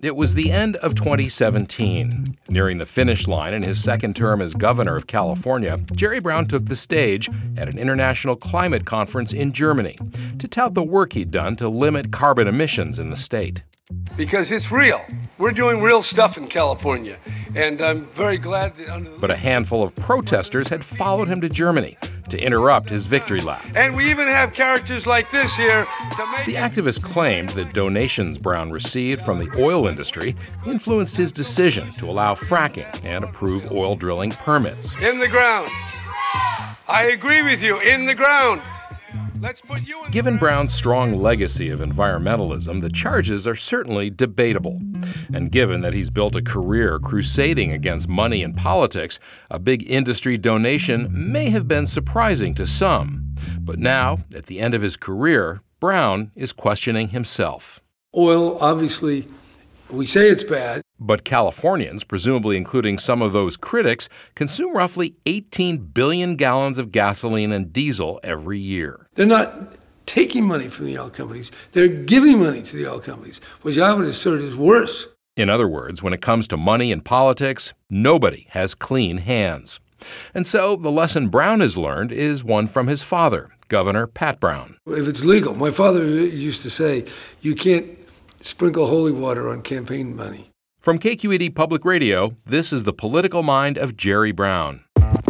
It was the end of 2017. Nearing the finish line in his second term as governor of California, Jerry Brown took the stage at an international climate conference in Germany to tout the work he'd done to limit carbon emissions in the state. Because it's real. We're doing real stuff in California, and I'm very glad that But a handful of protesters had followed him to Germany to interrupt his victory lap. And we even have characters like this here to make... The activist claimed that donations Brown received from the oil industry influenced his decision to allow fracking and approve oil drilling permits. In the ground. I agree with you, in the ground. Let's put you in. Given Brown's strong legacy of environmentalism, the charges are certainly debatable. And given that he's built a career crusading against money in politics, a big industry donation may have been surprising to some. But now, at the end of his career, Brown is questioning himself. Oil, obviously, we say it's bad. But Californians, presumably including some of those critics, consume roughly 18 billion gallons of gasoline and diesel every year. They're not taking money from the oil companies. They're giving money to the oil companies, which I would assert is worse. In other words, when it comes to money in politics, nobody has clean hands. And so the lesson Brown has learned is one from his father, Governor Pat Brown. If it's legal, my father used to say, you can't sprinkle holy water on campaign money. From KQED Public Radio, this is The Political Mind of Jerry Brown.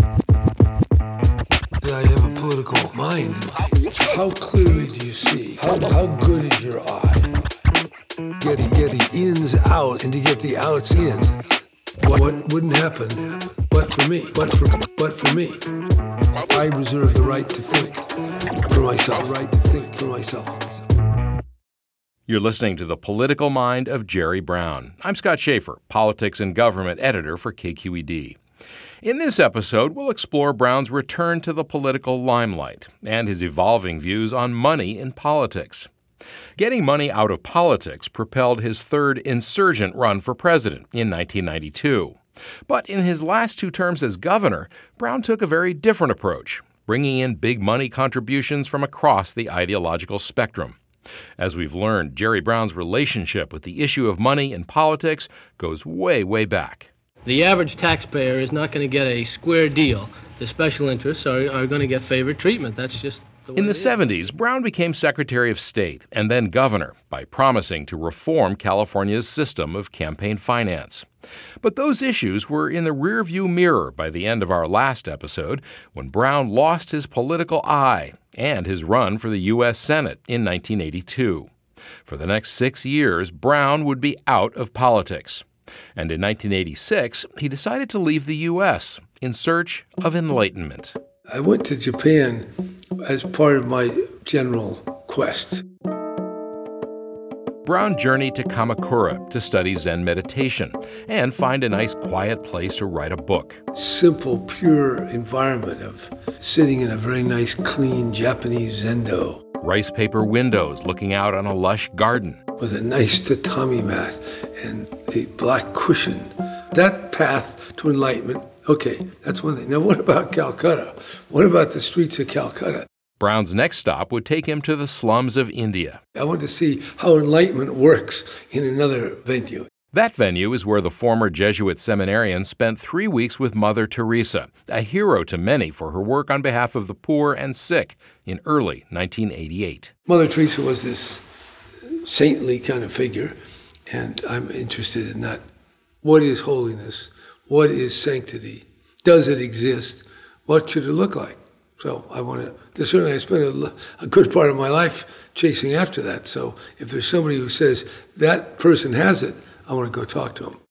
I have a political mind. How clearly do you see? How good is your eye? Get the ins out and to get the outs in. What wouldn't happen but for me? But for me. I reserve the right to think for myself. You're listening to The Political Mind of Jerry Brown. I'm Scott Schaefer, politics and government editor for KQED. In this episode, we'll explore Brown's return to the political limelight and his evolving views on money in politics. Getting money out of politics propelled his third insurgent run for president in 1992. But in his last two terms as governor, Brown took a very different approach, bringing in big money contributions from across the ideological spectrum. As we've learned, Jerry Brown's relationship with the issue of money in politics goes way, way back. The average taxpayer is not going to get a square deal. The special interests are going to get favored treatment. That's just the way In the it is. 70s, Brown became Secretary of State and then governor by promising to reform California's system of campaign finance. But those issues were in the rearview mirror by the end of our last episode when Brown lost his political eye and his run for the U.S. Senate in 1982. For the next 6 years, Brown would be out of politics. And in 1986, he decided to leave the U.S. in search of enlightenment. I went to Japan as part of my general quest. Brown journeyed to Kamakura to study Zen meditation and find a nice quiet place to write a book. Simple, pure environment of sitting in a very nice, clean Japanese zendo Rice paper windows looking out on a lush garden. with a nice tatami mat and the black cushion. That path to enlightenment, okay, that's one thing. Now, what about Calcutta? What about the streets of Calcutta? Brown's next stop would take him to the slums of India. I want to see how enlightenment works in another venue. That venue is where the former Jesuit seminarian spent 3 weeks with Mother Teresa, a hero to many for her work on behalf of the poor and sick in early 1988. Mother Teresa was this saintly kind of figure, and I'm interested in that. What is holiness? What is sanctity? Does it exist? What should it look like? So certainly I spent a good part of my life chasing after that. So if there's somebody who says that person has it, I want to go talk to him.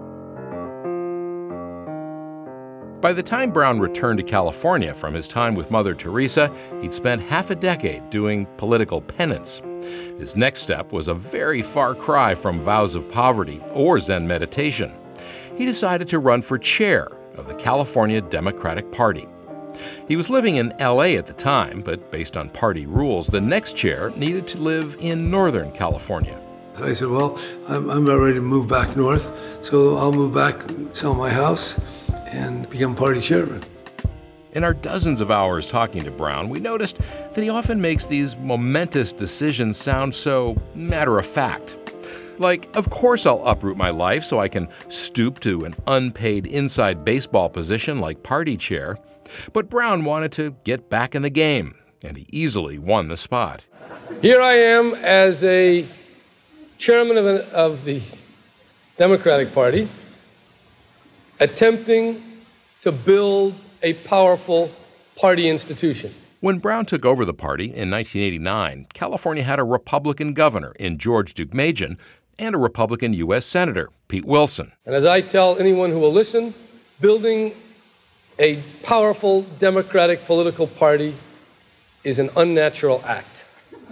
By the time Brown returned to California from his time with Mother Teresa, he'd spent half a decade doing political penance. His next step was a very far cry from vows of poverty or Zen meditation. He decided to run for chair of the California Democratic Party. He was living in L.A. at the time, but based on party rules, the next chair needed to live in Northern California. So I said, well, I'm about ready to move back north, so I'll move back, sell my house, and become party chairman. In our dozens of hours talking to Brown, we noticed that he often makes these momentous decisions sound so matter-of-fact. Like, of course I'll uproot my life so I can stoop to an unpaid inside baseball position like party chair. But Brown wanted to get back in the game, and he easily won the spot. Here I am as a chairman of the Democratic Party, attempting to build a powerful party institution. When Brown took over the party in 1989, California had a Republican governor in George Deukmejian and a Republican U.S. Senator, Pete Wilson. And as I tell anyone who will listen, building a powerful Democratic political party is an unnatural act.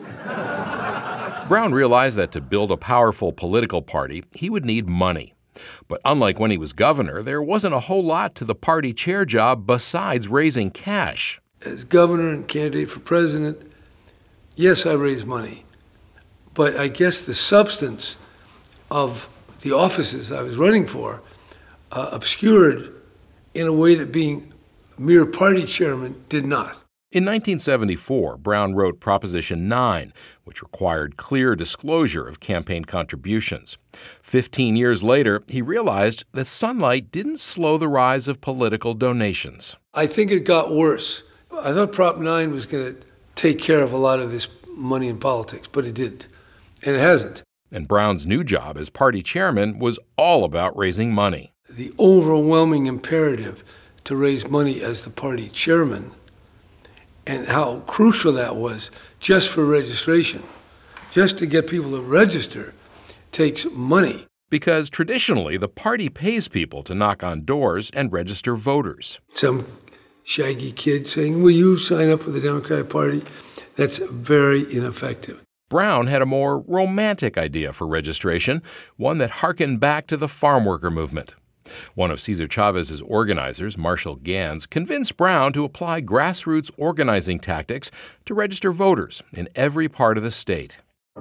Brown realized that to build a powerful political party, he would need money. But unlike when he was governor, there wasn't a whole lot to the party chair job besides raising cash. As governor and candidate for president, yes, I raised money. But I guess the substance of the offices I was running for obscured in a way that being mere party chairman did not. In 1974, Brown wrote Proposition 9, which required clear disclosure of campaign contributions. 15 years later, he realized that sunlight didn't slow the rise of political donations. I think it got worse. I thought Prop 9 was going to take care of a lot of this money in politics, but it didn't, and it hasn't. And Brown's new job as party chairman was all about raising money. The overwhelming imperative to raise money as the party chairman, and how crucial that was just for registration. Just to get people to register takes money. Because traditionally, the party pays people to knock on doors and register voters. Some shaggy kid saying, will you sign up for the Democratic Party? That's very ineffective. Brown had a more romantic idea for registration, one that harkened back to the farm worker movement. One of Cesar Chavez's organizers, Marshall Gans, convinced Brown to apply grassroots organizing tactics to register voters in every part of the state.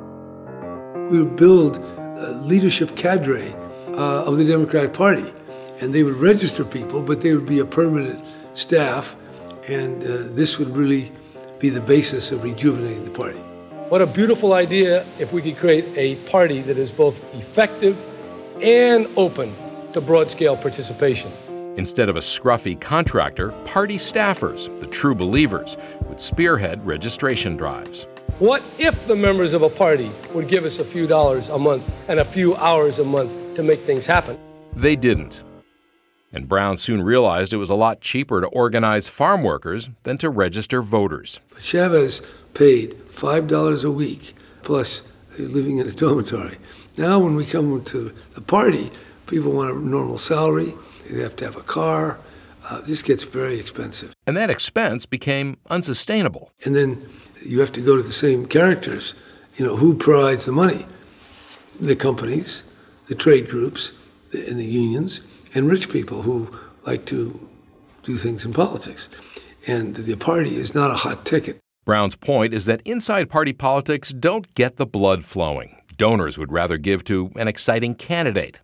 We would build a leadership cadre of the Democratic Party, and they would register people, but they would be a permanent staff, and this would really be the basis of rejuvenating the party. What a beautiful idea if we could create a party that is both effective and open to broad-scale participation. Instead of a scruffy contractor, party staffers, the true believers, would spearhead registration drives. What if the members of a party would give us a few dollars a month and a few hours a month to make things happen? They didn't. And Brown soon realized it was a lot cheaper to organize farm workers than to register voters. Chavez paid $5 a week, plus living in a dormitory. Now when we come to the party, people want a normal salary, they have to have a car. This gets very expensive. And that expense became unsustainable. And then you have to go to the same characters. Who provides the money? The companies, the trade groups, and the unions, and rich people who like to do things in politics. And the party is not a hot ticket. Brown's point is that inside party politics don't get the blood flowing. Donors would rather give to an exciting candidate.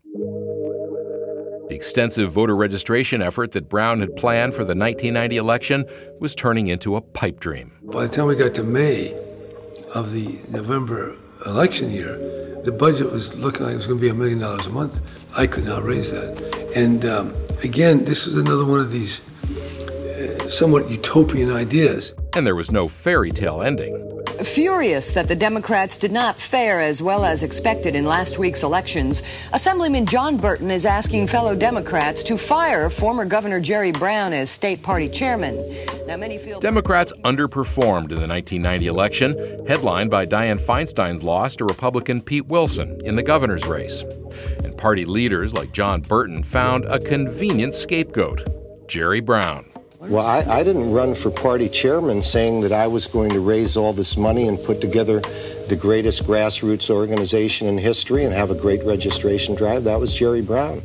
The extensive voter registration effort that Brown had planned for the 1990 election was turning into a pipe dream. By the time we got to May of the November election year, the budget was looking like it was going to be $1 million a month. I could not raise that. And again, this was another one of these somewhat utopian ideas. And there was no fairy tale ending. Furious that the Democrats did not fare as well as expected in last week's elections, Assemblyman John Burton is asking fellow Democrats to fire former Governor Jerry Brown as state party chairman. Now, many feel Democrats underperformed in the 1990 election, headlined by Dianne Feinstein's loss to Republican Pete Wilson in the governor's race. And party leaders like John Burton found a convenient scapegoat, Jerry Brown. Well, I didn't run for party chairman saying that I was going to raise all this money and put together the greatest grassroots organization in history and have a great registration drive. That was Jerry Brown.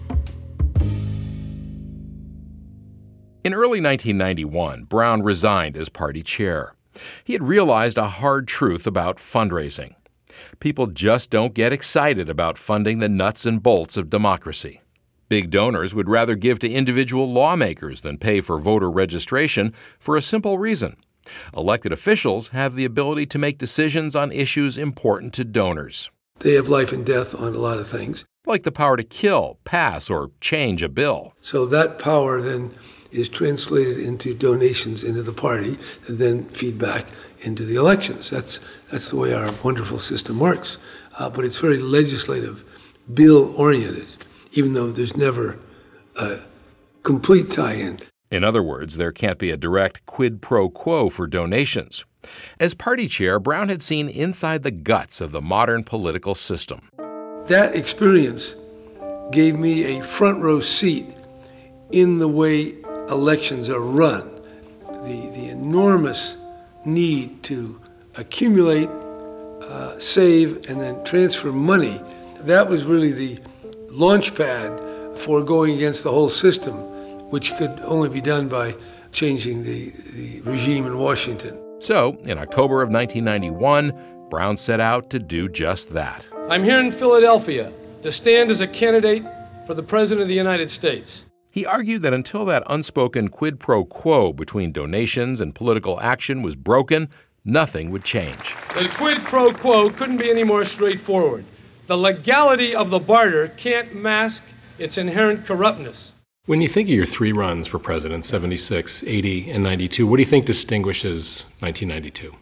In early 1991, Brown resigned as party chair. He had realized a hard truth about fundraising. People just don't get excited about funding the nuts and bolts of democracy. Big donors would rather give to individual lawmakers than pay for voter registration for a simple reason. Elected officials have the ability to make decisions on issues important to donors. They have life and death on a lot of things. Like the power to kill, pass, or change a bill. So that power then is translated into donations into the party and then feed back into the elections. That's the way our wonderful system works. But it's very legislative, bill-oriented, even though there's never a complete tie-in. In other words, there can't be a direct quid pro quo for donations. As party chair, Brown had seen inside the guts of the modern political system. That experience gave me a front row seat in the way elections are run. The enormous need to accumulate, save, and then transfer money, that was really the launch pad for going against the whole system, which could only be done by changing the regime in Washington. So, in October of 1991, Brown set out to do just that. I'm here in Philadelphia to stand as a candidate for the President of the United States. He argued that until that unspoken quid pro quo between donations and political action was broken, nothing would change. The quid pro quo couldn't be any more straightforward. The legality of the barter can't mask its inherent corruptness. When you think of your three runs for president, 76, 80, and 92, what do you think distinguishes 1992?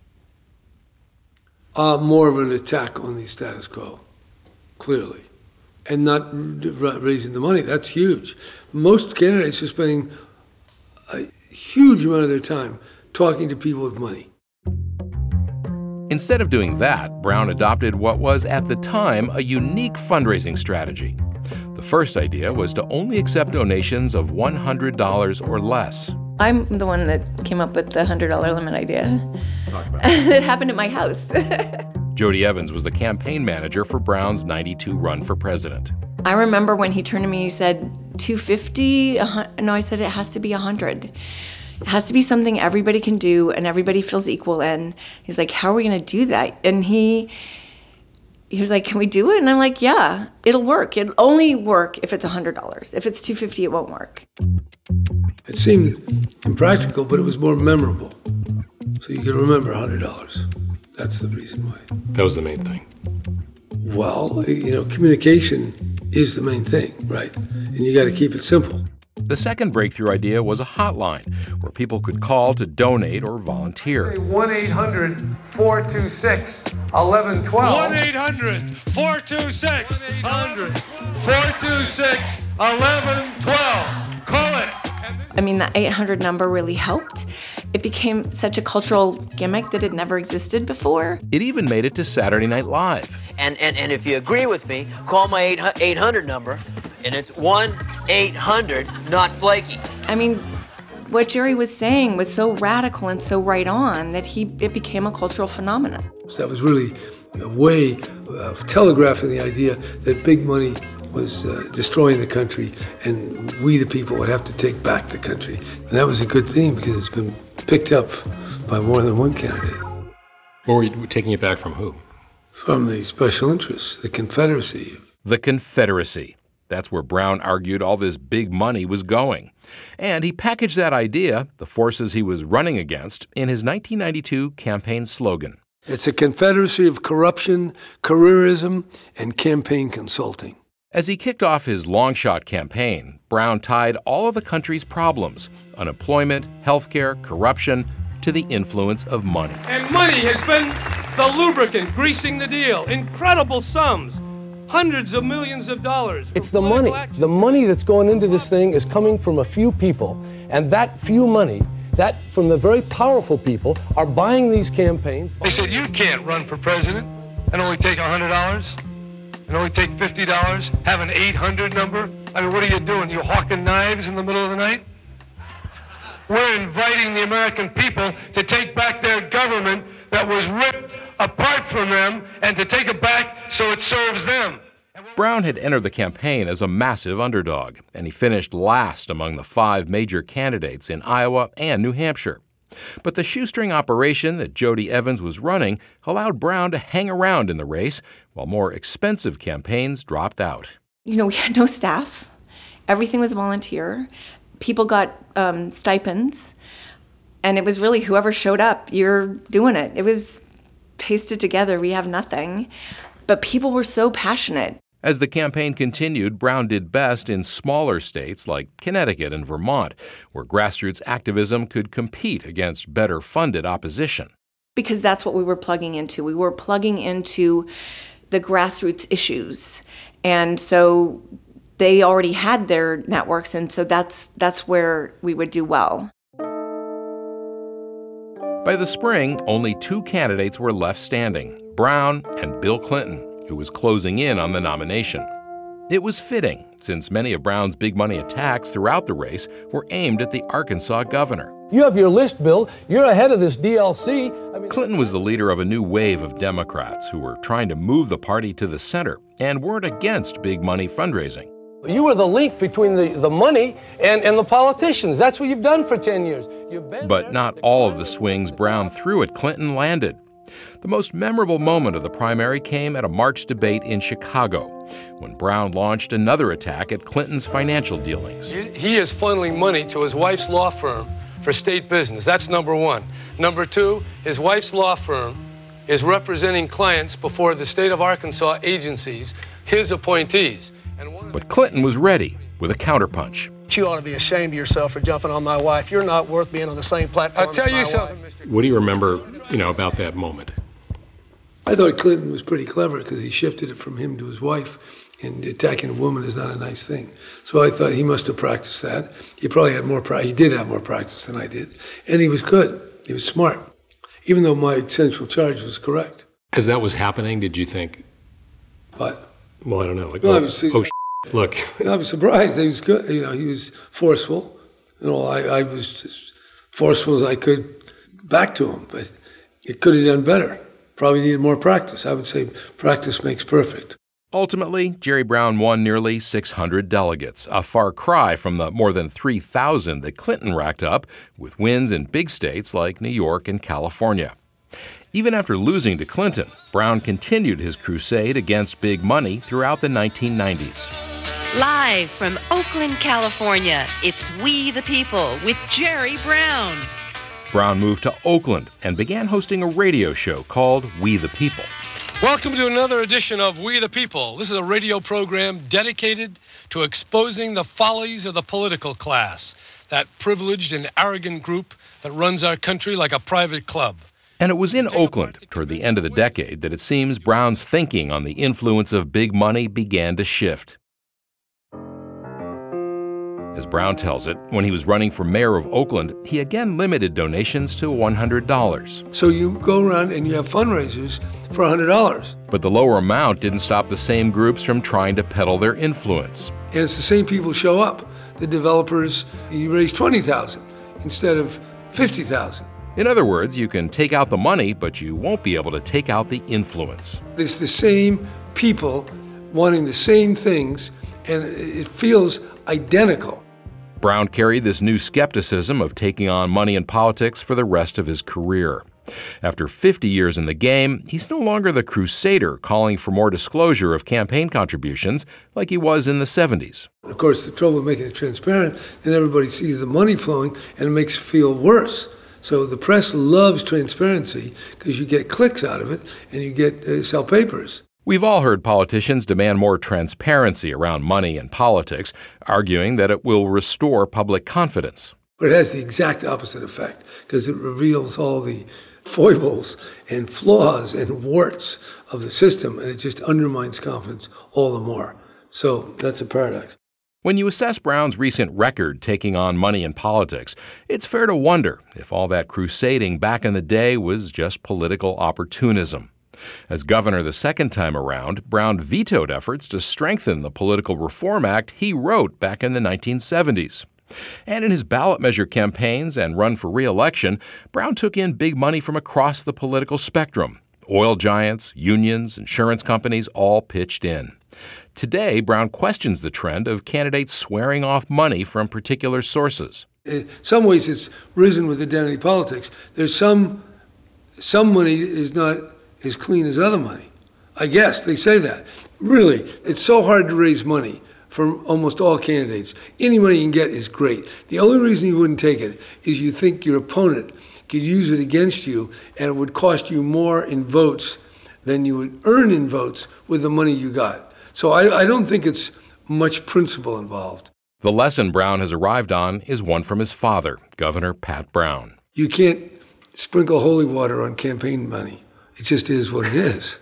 More of an attack on the status quo, clearly, and not raising the money. That's huge. Most candidates are spending a huge amount of their time talking to people with money. Instead of doing that, Brown adopted what was, at the time, a unique fundraising strategy. The first idea was to only accept donations of $100 or less. I'm the one that came up with the $100 limit idea. Talk about it. It happened at my house. Jody Evans was the campaign manager for Brown's 92 run for president. I remember when he turned to me, he said, 250? No, I said it has to be 100. It has to be something everybody can do and everybody feels equal in. He's like, how are we going to do that? And he was like, can we do it? And I'm like, yeah, it'll work. It'll only work if it's $100. If it's $250, it won't work. It seemed impractical, but it was more memorable. So you could remember $100. That's the reason why. That was the main thing. Well, communication is the main thing, right? And you got to keep it simple. The second breakthrough idea was a hotline where people could call to donate or volunteer. 1-800-426-1112. 1-800-426-1112. Call it. I mean, the 800 number really helped. It became such a cultural gimmick that had never existed before. It even made it to Saturday Night Live. And if you agree with me, call my 800 number, and it's 1-800 not flaky. I mean, what Jerry was saying was so radical and so right on that it became a cultural phenomenon. So that was really a way of telegraphing the idea that big money was destroying the country, and we, the people, would have to take back the country. And that was a good thing because it's been picked up by more than one candidate. Or were you taking it back from who? From the special interests, the Confederacy. The Confederacy. That's where Brown argued all this big money was going. And he packaged that idea, the forces he was running against, in his 1992 campaign slogan. It's a confederacy of corruption, careerism, and campaign consulting. As he kicked off his long-shot campaign, Brown tied all of the country's problems, unemployment, healthcare, corruption, to the influence of money. And money has been the lubricant, greasing the deal. Incredible sums. Hundreds of millions of dollars. It's the money. The money that's going into this thing is coming from a few people. And that few money, that from the very powerful people, are buying these campaigns. They said, you can't run for president and only take $100 and only take $50, have an 800 number. I mean, what are you doing? You hawking knives in the middle of the night? We're inviting the American people to take back their government that was ripped apart from them and to take it back so it serves them. Brown had entered the campaign as a massive underdog, and he finished last among the 5 major candidates in Iowa and New Hampshire. But the shoestring operation that Jody Evans was running allowed Brown to hang around in the race while more expensive campaigns dropped out. We had no staff. Everything was volunteer. People got stipends. And it was really whoever showed up, you're doing it. It was pasted together. We have nothing. But people were so passionate. As the campaign continued, Brown did best in smaller states like Connecticut and Vermont, where grassroots activism could compete against better-funded opposition. Because that's what we were plugging into. We were plugging into the grassroots issues. And so they already had their networks, and so that's where we would do well. By the spring, only 2 candidates were left standing, Brown and Bill Clinton, who was closing in on the nomination. It was fitting, since many of Brown's big money attacks throughout the race were aimed at the Arkansas governor. You have your list, Bill. You're ahead of this DLC. Clinton was the leader of a new wave of Democrats who were trying to move the party to the center and weren't against big money fundraising. You were the link between the money and the politicians. That's what you've done for 10 years. But not all of the swings Brown threw at Clinton landed. The most memorable moment of the primary came at a March debate in Chicago, when Brown launched another attack at Clinton's financial dealings. He is funneling money to his wife's law firm for state business. That's number one. Number two, his wife's law firm is representing clients before the state of Arkansas agencies, his appointees. But Clinton was ready with a counterpunch. You ought to be ashamed of yourself for jumping on my wife. You're not worth being on the same platform. I'll tell you something, Mr. What do you remember, about that moment? I thought Clinton was pretty clever because he shifted it from him to his wife, and attacking a woman is not a nice thing. So I thought he must have practiced that. He probably had more practice. He did have more practice than I did. And he was good. He was smart, even though my central charge was correct. As that was happening, did you think? What? Well, I don't know. Look. I was surprised. He was good. He was forceful. I was as forceful as I could back to him, but it could have done better. Probably needed more practice. I would say practice makes perfect. Ultimately, Jerry Brown won nearly 600 delegates, a far cry from the more than 3,000 that Clinton racked up with wins in big states like New York and California. Even after losing to Clinton, Brown continued his crusade against big money throughout the 1990s. Live from Oakland, California, it's We the People with Jerry Brown. Brown moved to Oakland and began hosting a radio show called We the People. Welcome to another edition of We the People. This is a radio program dedicated to exposing the follies of the political class, that privileged and arrogant group that runs our country like a private club. And it was in Oakland, toward the end of the decade, that it seems Brown's thinking on the influence of big money began to shift. As Brown tells it, when he was running for mayor of Oakland, he again limited donations to $100. So you go around and you have fundraisers for $100. But the lower amount didn't stop the same groups from trying to peddle their influence. And it's the same people show up. The developers, you raise $20,000 instead of $50,000. In other words, you can take out the money, but you won't be able to take out the influence. It's the same people wanting the same things, and it feels identical. Brown carried this new skepticism of taking on money in politics for the rest of his career. After 50 years in the game, he's no longer the crusader calling for more disclosure of campaign contributions like he was in the 70s. Of course, the trouble with making it transparent, then everybody sees the money flowing, and it makes it feel worse. So the press loves transparency because you get clicks out of it and you get sell papers. We've all heard politicians demand more transparency around money and politics, arguing that it will restore public confidence. But it has the exact opposite effect because it reveals all the foibles and flaws and warts of the system, and it just undermines confidence all the more. So that's a paradox. When you assess Brown's recent record taking on money in politics, it's fair to wonder if all that crusading back in the day was just political opportunism. As governor the second time around, Brown vetoed efforts to strengthen the Political Reform Act he wrote back in the 1970s. And in his ballot measure campaigns and run for re-election, Brown took in big money from across the political spectrum. Oil giants, unions, insurance companies all pitched in. Today, Brown questions the trend of candidates swearing off money from particular sources. In some ways, it's risen with identity politics. There's some money is not as clean as other money. I guess they say that. Really, it's so hard to raise money from almost all candidates. Any money you can get is great. The only reason you wouldn't take it is you think your opponent could use it against you and it would cost you more in votes than you would earn in votes with the money you got. So I don't think it's much principle involved. The lesson Brown has arrived on is one from his father, Governor Pat Brown. You can't sprinkle holy water on campaign money. It just is what it is.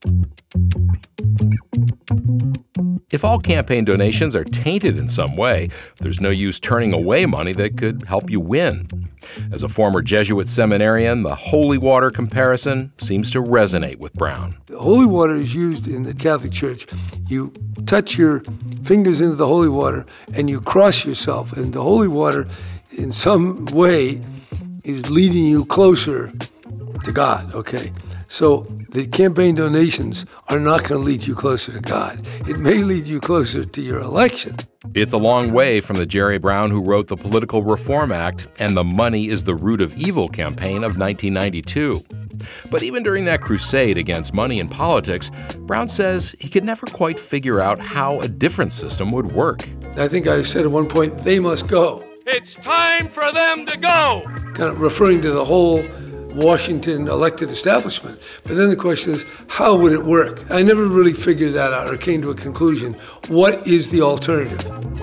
If all campaign donations are tainted in some way, there's no use turning away money that could help you win. As a former Jesuit seminarian, the holy water comparison seems to resonate with Brown. Holy water is used in the Catholic Church. You touch your fingers into the holy water and you cross yourself. And the holy water, in some way, is leading you closer to God, okay? So the campaign donations are not going to lead you closer to God. It may lead you closer to your election. It's a long way from the Jerry Brown who wrote the Political Reform Act and the Money is the Root of Evil campaign of 1992. But even during that crusade against money in politics, Brown says he could never quite figure out how a different system would work. I think I said at one point, they must go. It's time for them to go! Kind of referring to the whole Washington elected establishment. But then the question is, how would it work? I never really figured that out or came to a conclusion. What is the alternative?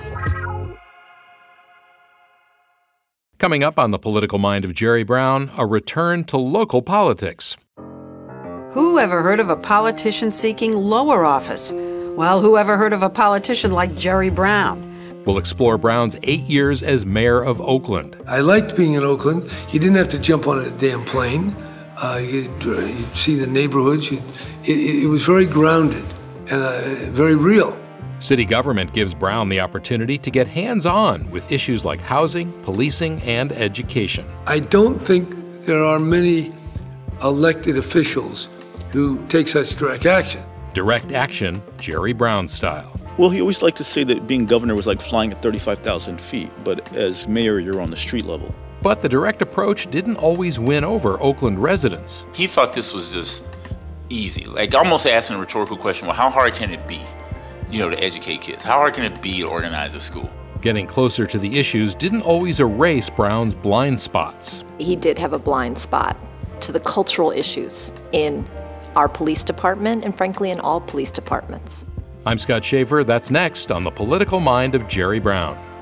Coming up on The Political Mind of Jerry Brown, a return to local politics. Who ever heard of a politician seeking lower office? Well, who ever heard of a politician like Jerry Brown? We'll explore Brown's 8 years as mayor of Oakland. I liked being in Oakland. You didn't have to jump on a damn plane. You'd see the neighborhoods. It was very grounded and very real. City government gives Brown the opportunity to get hands-on with issues like housing, policing, and education. I don't think there are many elected officials who take such direct action. Direct action, Jerry Brown style. Well, he always liked to say that being governor was like flying at 35,000 feet, but as mayor, you're on the street level. But the direct approach didn't always win over Oakland residents. He thought this was just easy, like almost asking a rhetorical question, well, how hard can it be, to educate kids? How hard can it be to organize a school? Getting closer to the issues didn't always erase Brown's blind spots. He did have a blind spot to the cultural issues in our police department and frankly in all police departments. I'm Scott Schaefer. That's next on The Political Mind of Jerry Brown.